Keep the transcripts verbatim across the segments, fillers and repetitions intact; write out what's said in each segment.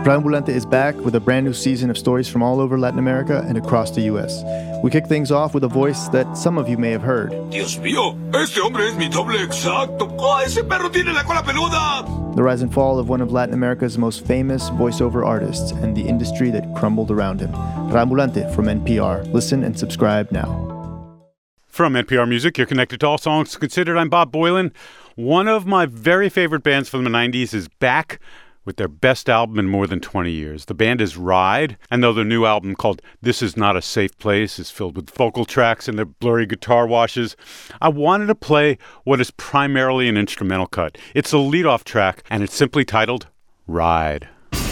Preambulante is back with a brand new season of stories from all over Latin America and across the U S. We kick things off with a voice that some of you may have heard. Dios mío, este hombre es mi doble exacto. ¡Oh, ese perro tiene la cola peluda! The rise and fall of one of Latin America's most famous voiceover artists and the industry that crumbled around him. Preambulante from N P R. Listen and subscribe now. From N P R Music, you're connected to All Songs Considered. I'm Bob Boilen. One of my very favorite bands from the nineties is back with their best album in more than twenty years. The band is Ride, and though their new album called This Is Not a Safe Place is filled with vocal tracks and their blurry guitar washes, I wanted to play what is primarily an instrumental cut. It's a lead-off track, and it's simply titled Ride.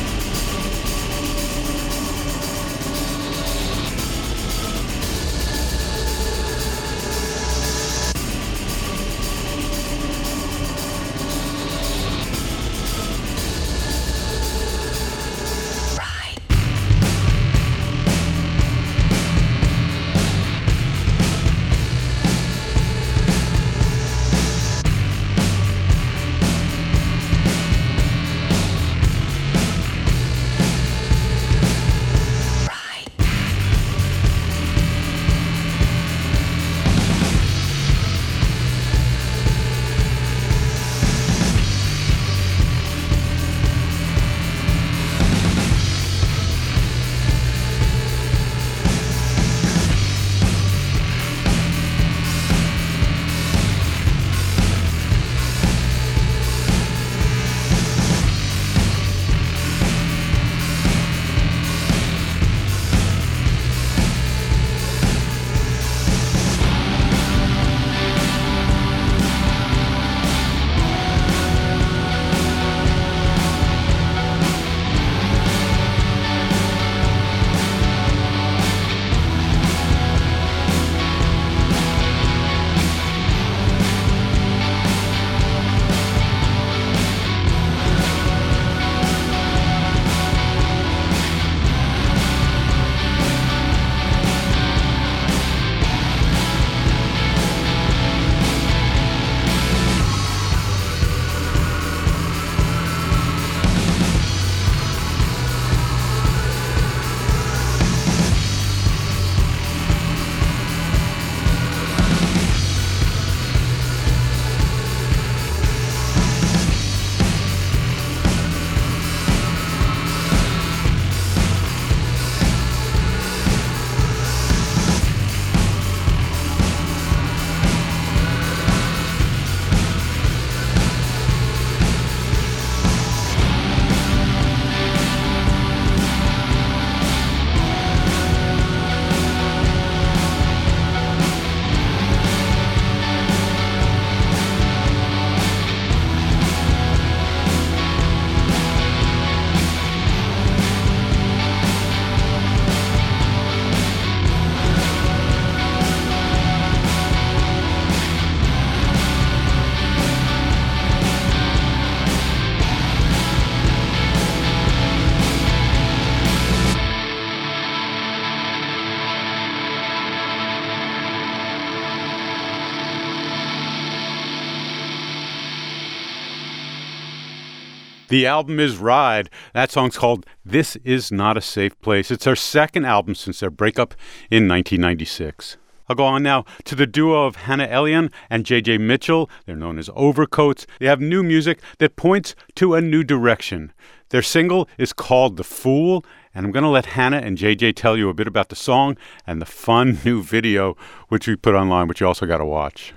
The album is Ride. That song's called This Is Not a Safe Place. It's their second album since their breakup in nineteen ninety-six. I'll go on now to the duo of Hannah Elian and J J Mitchell. They're known as Overcoats. They have new music that points to a new direction. Their single is called The Fool, and I'm going to let Hannah and J J tell you a bit about the song and the fun new video, which we put online, which you also got to watch.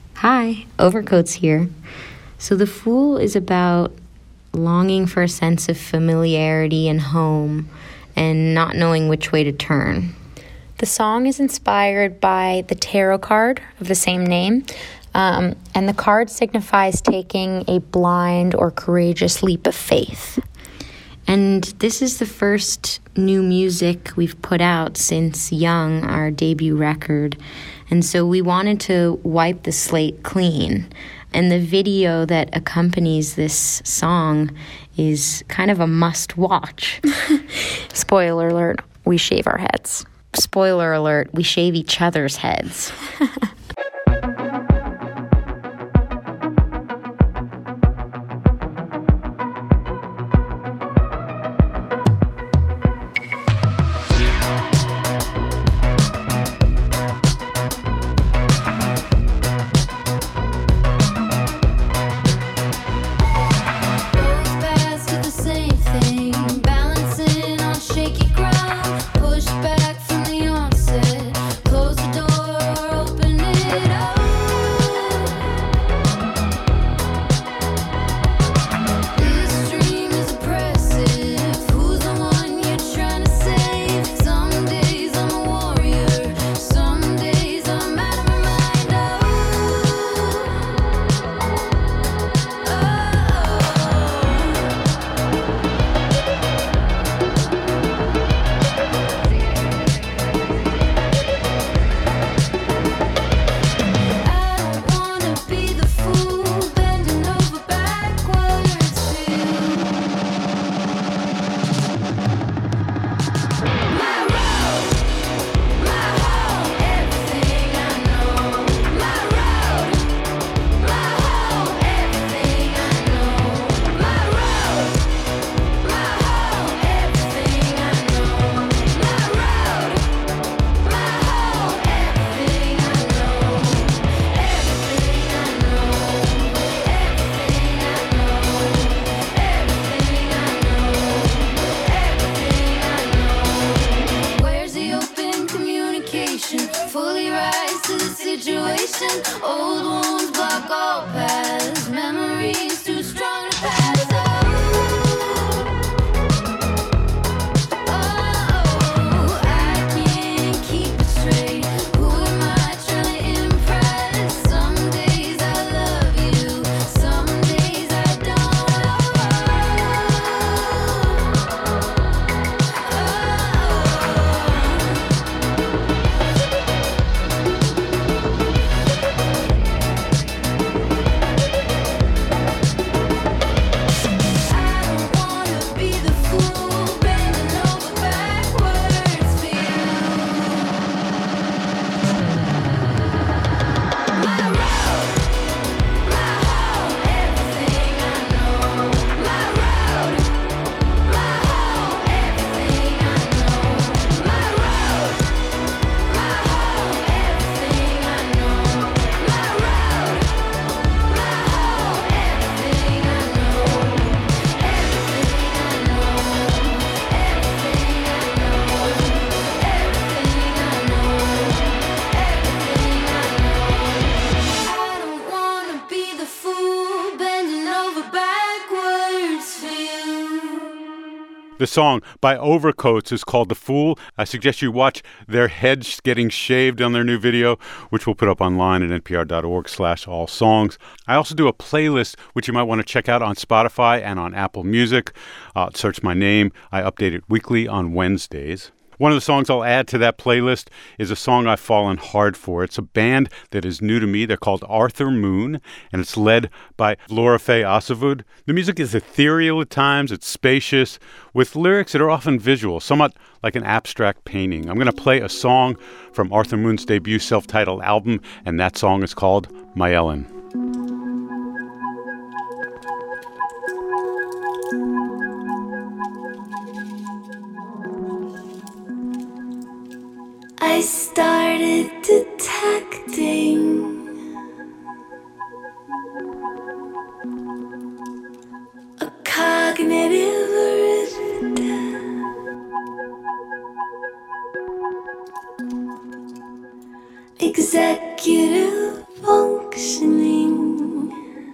Hi, Overcoats here. So The Fool is about longing for a sense of familiarity and home and not knowing which way to turn. The song is inspired by the tarot card of the same name, um, and the card signifies taking a blind or courageous leap of faith. And this is the first new music we've put out since Young, our debut record. And so we wanted to wipe the slate clean. And the video that accompanies this song is kind of a must-watch. Spoiler alert, we shave our heads. Spoiler alert, we shave each other's heads. The song by Overcoats is called The Fool. I suggest you watch their heads getting shaved on their new video, which we'll put up online at npr.org slash all songs. I also do a playlist, which you might want to check out on Spotify and on Apple Music. Uh, search my name. I update it weekly on Wednesdays. One of the songs I'll add to that playlist is a song I've fallen hard for. It's a band that is new to me. They're called Arthur Moon, and it's led by Laura Faye Asavud. The music is ethereal at times. It's spacious, with lyrics that are often visual, somewhat like an abstract painting. I'm going to play a song from Arthur Moon's debut self-titled album, and that song is called My Ellen. I started detecting a cognitive rift, executive functioning,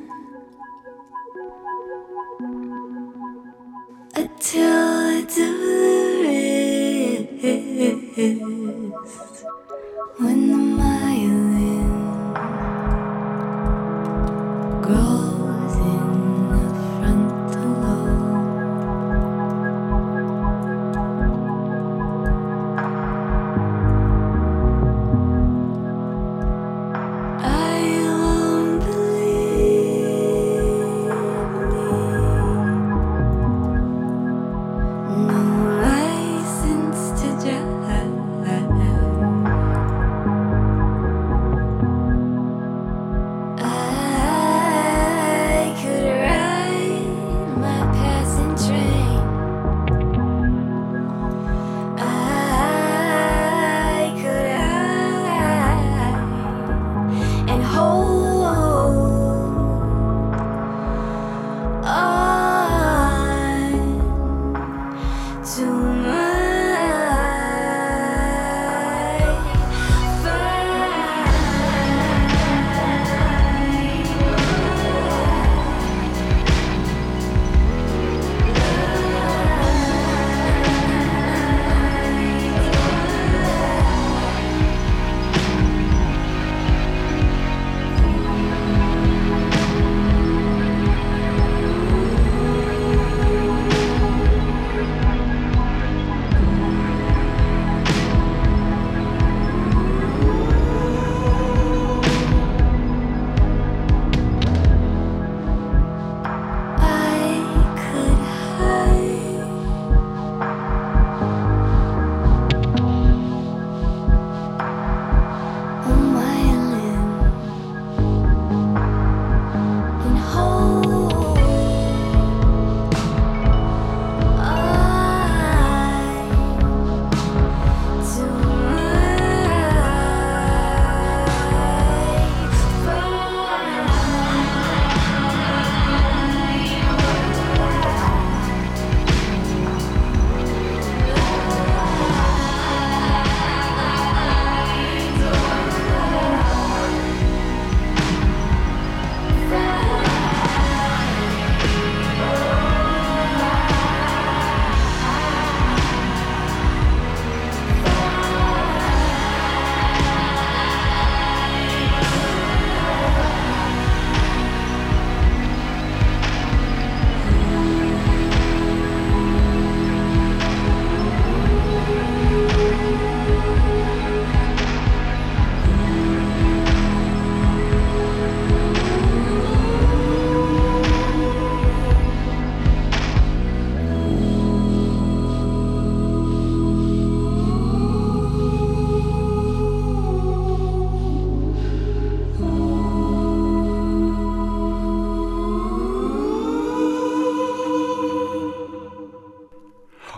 a tilt of the wrist. When the myelin grows in the frontal lobe, I won't believe me. No license to drive.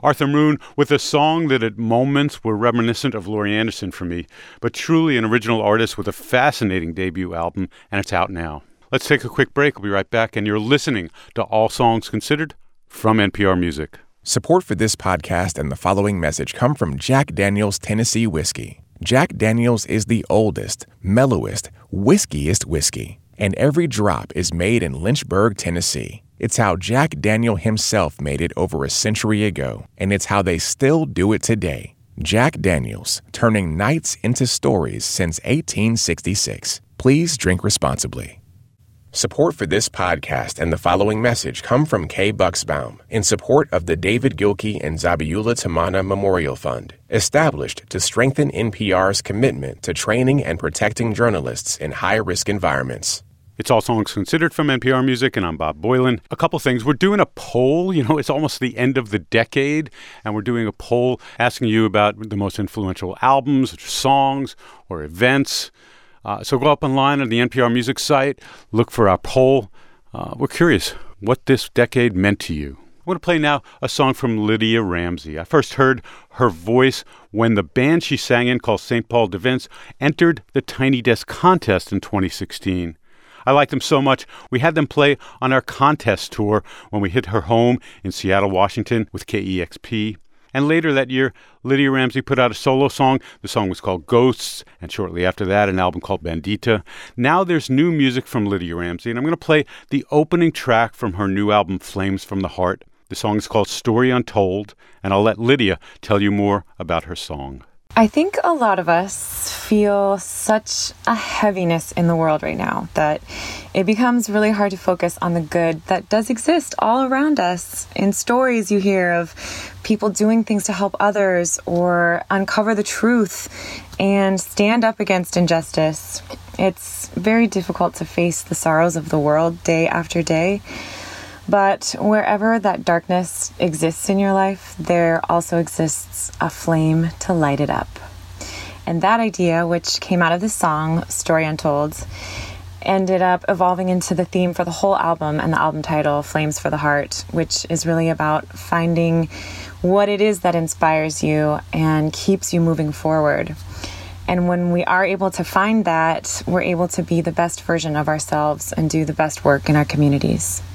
Arthur Moon with a song that at moments were reminiscent of Laurie Anderson for me, but truly an original artist with a fascinating debut album, and it's out now. Let's take a quick break. We'll be right back, and you're listening to All Songs Considered from N P R Music. Support for this podcast and the following message come from Jack Daniel's Tennessee Whiskey. Jack Daniel's is the oldest, mellowest, whiskiest whiskey, and every drop is made in Lynchburg, Tennessee. It's how Jack Daniel himself made it over a century ago, and it's how they still do it today. Jack Daniel's, turning nights into stories since eighteen sixty-six. Please drink responsibly. Support for this podcast and the following message come from Kay Bucksbaum in support of the David Gilkey and Zabiula Tamana Memorial Fund, established to strengthen N P R's commitment to training and protecting journalists in high-risk environments. It's All Songs Considered from N P R Music, and I'm Bob Boylan. A couple things. We're doing a poll. You know, it's almost the end of the decade, and we're doing a poll asking you about the most influential albums, or songs, or events. Uh, so go up online on the N P R Music site, look for our poll. Uh, we're curious what this decade meant to you. I'm going to play now a song from Lydia Ramsey. I first heard her voice when the band she sang in, called Saint Paul Devents, entered the Tiny Desk contest in twenty sixteen. I liked them so much, we had them play on our contest tour when we hit her home in Seattle, Washington with K E X P. And later that year, Lydia Ramsey put out a solo song. The song was called Ghosts, and shortly after that, an album called Bandita. Now there's new music from Lydia Ramsey, and I'm going to play the opening track from her new album, Flames from the Heart. The song is called Story Untold, and I'll let Lydia tell you more about her song. I think a lot of us feel such a heaviness in the world right now that it becomes really hard to focus on the good that does exist all around us. In stories you hear of people doing things to help others or uncover the truth and stand up against injustice. It's very difficult to face the sorrows of the world day after day. But wherever that darkness exists in your life, there also exists a flame to light it up. And that idea, which came out of the song, Story Untold, ended up evolving into the theme for the whole album and the album title, Flames for the Heart, which is really about finding what it is that inspires you and keeps you moving forward. And when we are able to find that, we're able to be the best version of ourselves and do the best work in our communities.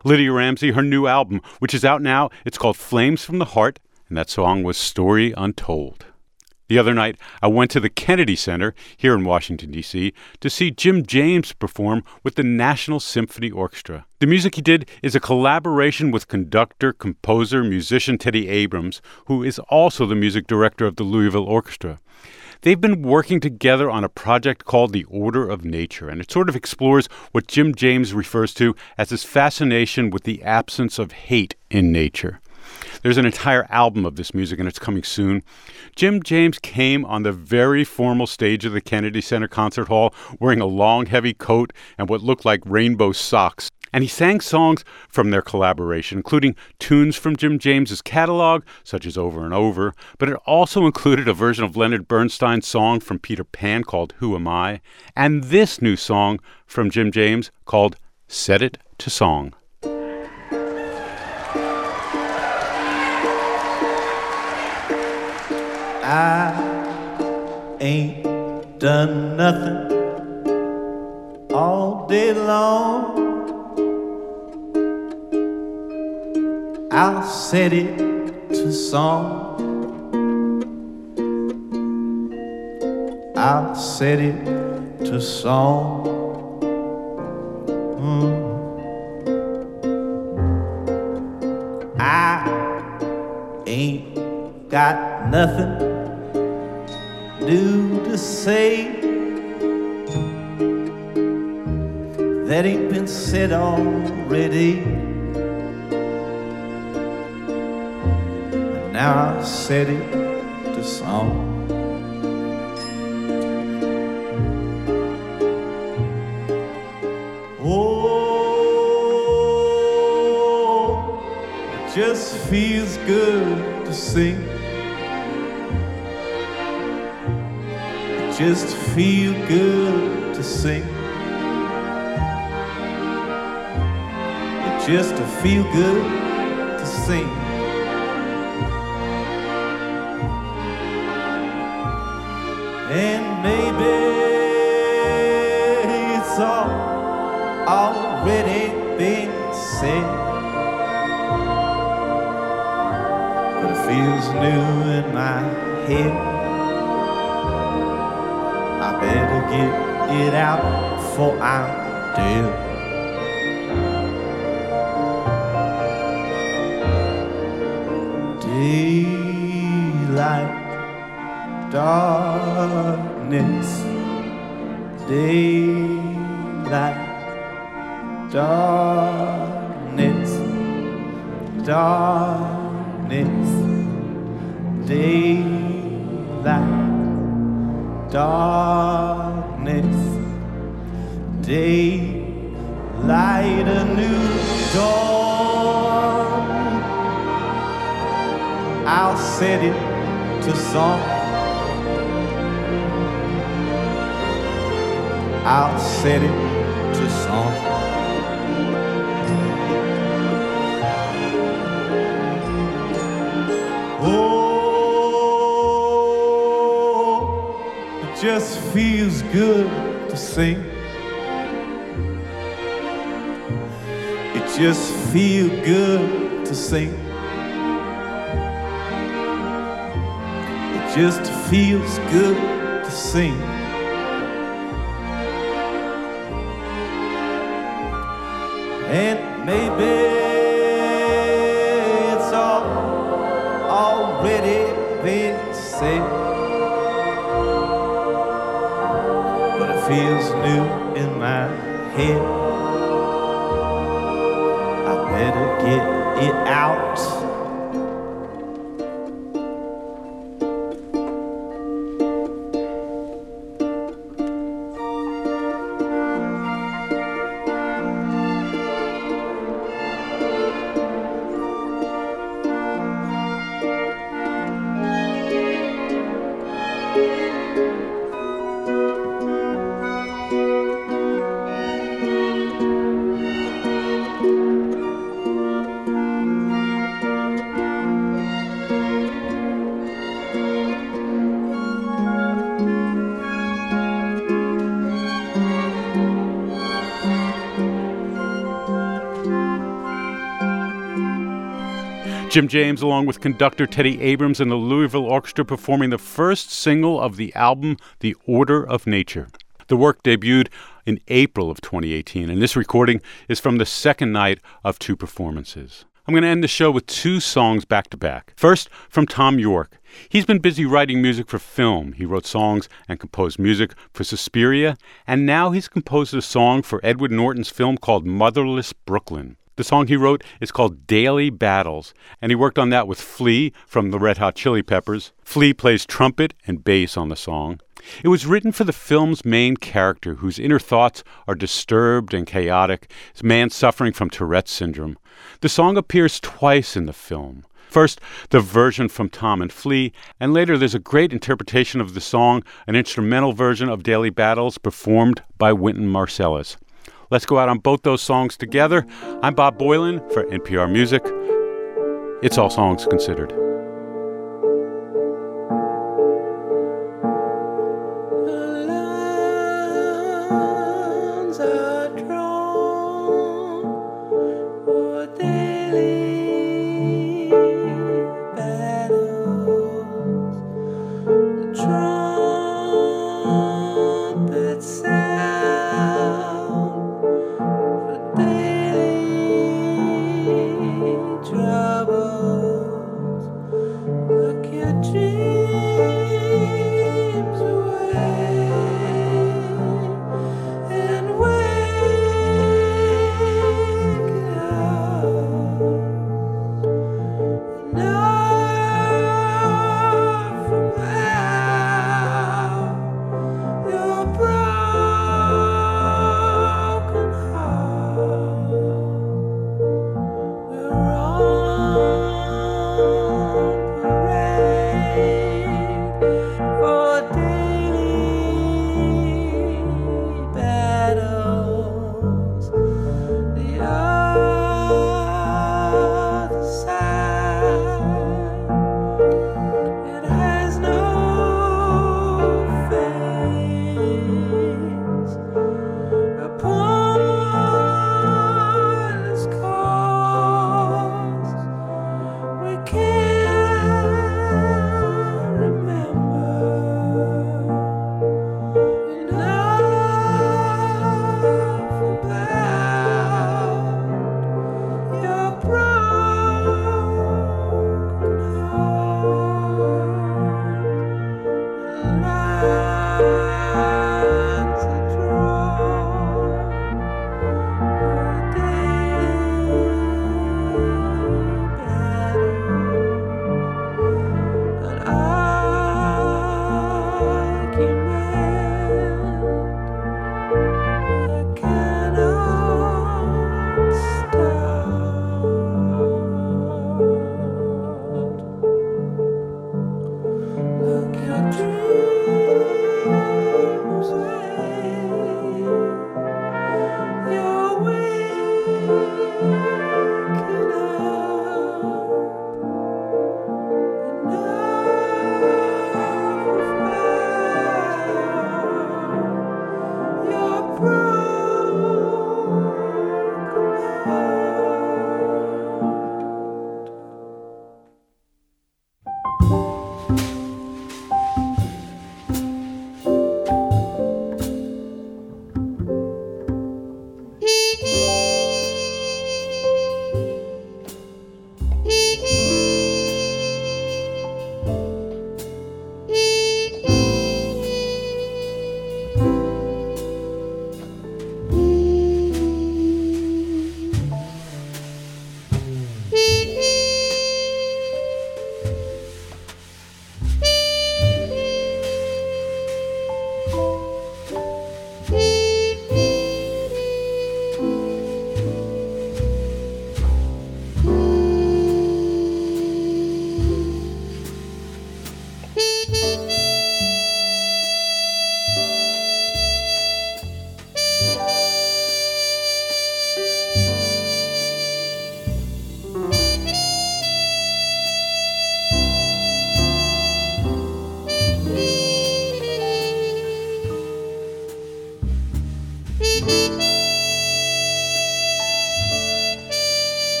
Lydia Ramsey, her new album, which is out now. It's called Flames from the Heart, and that song was Story Untold. The other night, I went to the Kennedy Center here in Washington, D C to see Jim James perform with the National Symphony Orchestra. The music he did is a collaboration with conductor, composer, musician Teddy Abrams, who is also the music director of the Louisville Orchestra. They've been working together on a project called The Order of Nature, and it sort of explores what Jim James refers to as his fascination with the absence of hate in nature. There's an entire album of this music, and it's coming soon. Jim James came on the very formal stage of the Kennedy Center Concert Hall wearing a long, heavy coat and what looked like rainbow socks. And he sang songs from their collaboration, including tunes from Jim James's catalog, such as Over and Over, but it also included a version of Leonard Bernstein's song from Peter Pan called Who Am I? And this new song from Jim James called Set It to Song. I ain't done nothing all day long. I'll set it to song. I'll set it to song. Mm. I ain't got nothing new to say that ain't been said already. And now I'll set it to song. Oh, it just feels good to sing. Just feel good to sing. It just to feel good to sing. And maybe it's all already been said, but it feels new in my head. I better get it out before I'm dead. Daylight, darkness. Daylight, darkness. Darkness. Daylight, darkness, daylight, a new dawn. I'll set it to song. I'll set it to song. Just feels good to sing. It just feels good to sing. It just feels good to sing. And maybe it's all already been said, feels new in my head. I better get it out. Jim James, along with conductor Teddy Abrams and the Louisville Orchestra, performing the first single of the album, The Order of Nature. The work debuted in April of twenty eighteen, and this recording is from the second night of two performances. I'm going to end the show with two songs back-to-back. First, from Thom Yorke. He's been busy writing music for film. He wrote songs and composed music for Suspiria, and now he's composed a song for Edward Norton's film called Motherless Brooklyn. The song he wrote is called Daily Battles, and he worked on that with Flea from the Red Hot Chili Peppers. Flea plays trumpet and bass on the song. It was written for the film's main character, whose inner thoughts are disturbed and chaotic, a man suffering from Tourette's syndrome. The song appears twice in the film. First, the version from Tom and Flea, and later there's a great interpretation of the song, an instrumental version of Daily Battles performed by Wynton Marsalis. Let's go out on both those songs together. I'm Bob Boilen for N P R Music. It's All Songs Considered.